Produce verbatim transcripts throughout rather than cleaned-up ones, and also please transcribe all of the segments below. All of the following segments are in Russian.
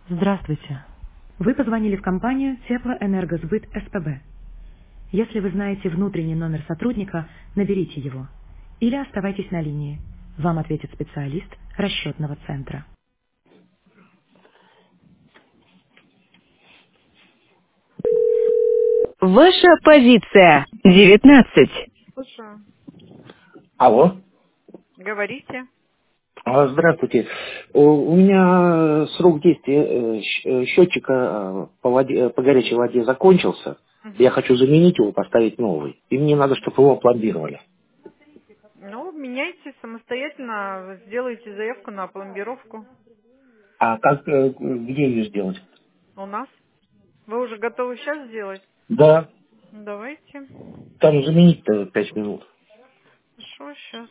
Здравствуйте. Вы позвонили в компанию Теплоэнергосбыт СПБ. Если вы знаете внутренний номер сотрудника, наберите его. Или оставайтесь на линии. Вам ответит специалист расчетного центра. Ваша позиция девятнадцать. Слушаю. Алло. Говорите. А, Здравствуйте. У у меня срок действия э, щ- э, счетчика э, по, воде- э, по горячей воде закончился. Я Мгм. хочу заменить его, поставить новый. И мне надо, чтобы его пломбировали. Ну, меняйте самостоятельно, сделайте заявку на пломбировку А как, э, где ее сделать? у нас. Вы уже готовы сейчас сделать? Да, Давайте. там заменить-то пять минут. Хорошо, сейчас.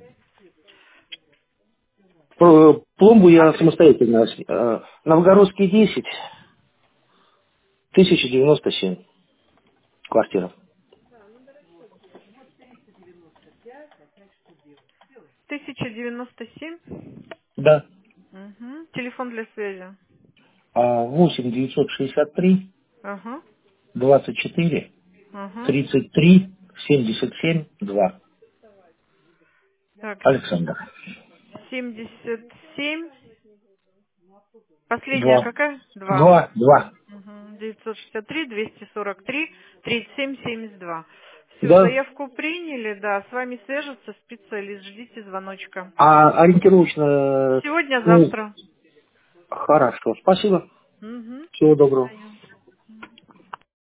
Про- Пломбу я Адрес. самостоятельно. э, Новгородский десять, тысяча девяносто семь, квартира. тысяча девяносто семь. Да. Угу. Телефон для связи. А, восемь девятьсот шестьдесят три Ага. двадцать четыре Ага. тридцать три семьдесят семь два. Так, Александр. семьдесят семь. Последняя Два. какая? Два. Два. Два. Угу. девятьсот шестьдесят три двести сорок три тридцать семь семьдесят два. Все, Да. заявку приняли, да, с вами свяжется специалист, ждите звоночка. А ориентировочно, ну, Сегодня-завтра. хорошо. Спасибо. Угу. Всего доброго.